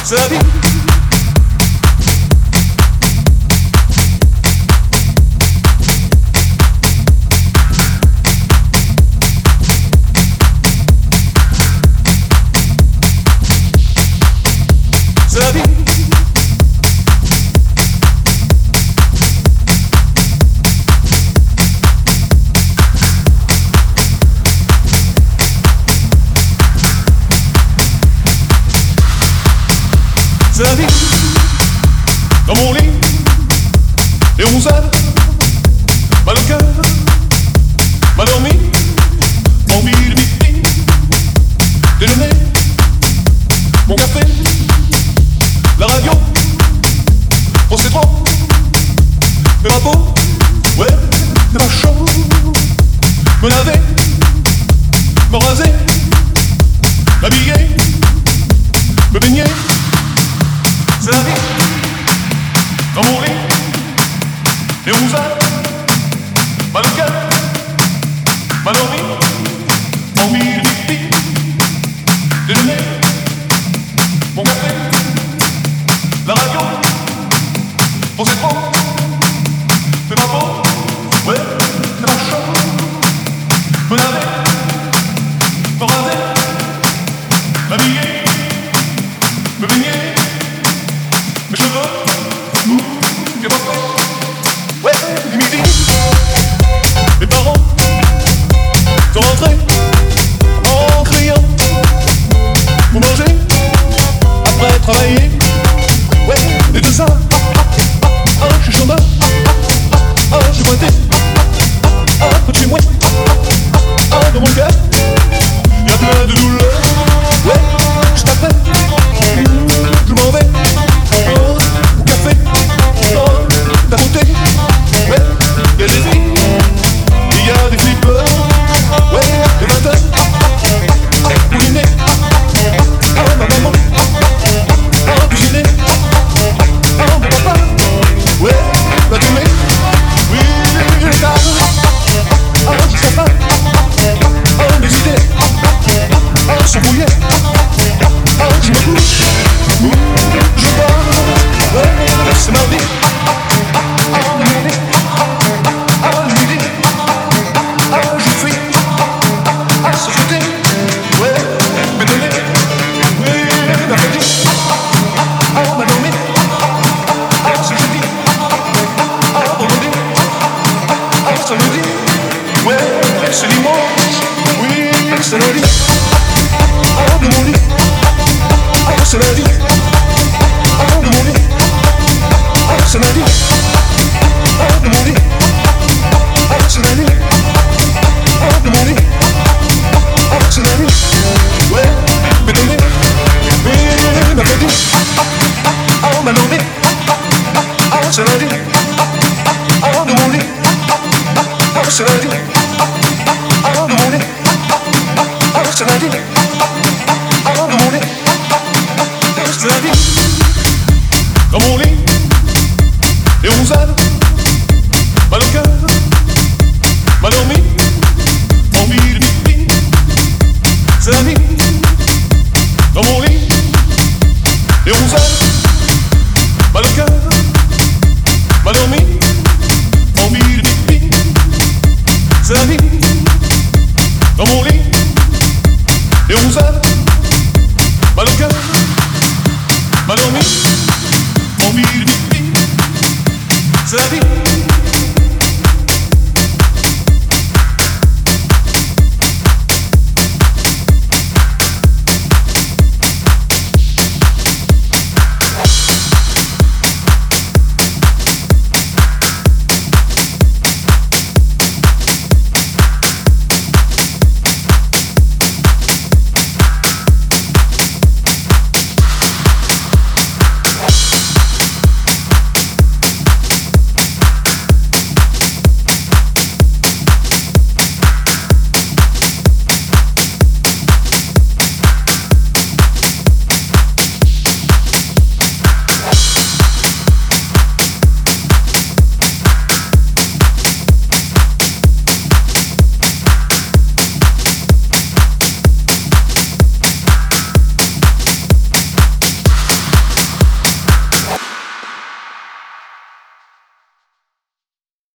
c'est la vie. C'est la vie. C'est la vie. Dans mon lit, et on s'aide, mal au cœur, mal dormi, envie de pipi, déjeuner, mon café, la radio, on sait trop, mais ma peau, ouais, c'est pas chaud, me laver, me raser, m'habiller, me baigner. C'est la vie. Dans mon lit, et on s'aide, mal au cœur, mal dormi, envie de pipi, déjeuner, mon café, la radio, on sait trop, mais pas beau, ouais, c'est pas chaud, me laver, me raser, m'habiller, me baigner. Mes cheveux, j'ai pas fait. Ouais, du midi. Mes parents sont rentrés en criant pour manger après travailler. Ouais, et de ça, je suis chômeur, je suis pointé, peu de chez moi, dans mon cœur, y'a plein de douleurs. Ouais, je t'appelle, je m'en vais. Au café, d'à côté, ouais, y'a des filles, il y a des flippers, ouais, des batteurs, cuisiner, ma maman, cuisiner, mon papa, ouais, la tournée, oui, les tables, je sais pas, mes idées, sont brouillées, je me couche, je dors. C'est ma vie. Je fuis. Société. Ouais. Mais donner. Oui. La folie. Ma dormir. C'est jeudi. Vendredi. Samedi. Ouais. C'est dimanche. Oui. C'est lundi. De mon lit. C'est lundi. De mon lit. C'est la vie, de mon lit. C'est la vie, de mon lit. C'est la vie, ouais, mais donnez, mais ma petite, ma nommée. C'est la vie, de mon lit. C'est la vie, de mon lit. C'est la vie, de mon lit. C'est la vie, dans mon lit. Et on s'aide, mal au cœur, mal dormi, envie de pipi. C'est la vie, dans mon lit. Et on s'aide, mal au cœur, mal dormi, envie de pipi. C'est la vie, dans mon lit. Et on s'aide, mal au cœur, mal dormi, envie de pipi. C'est la vie.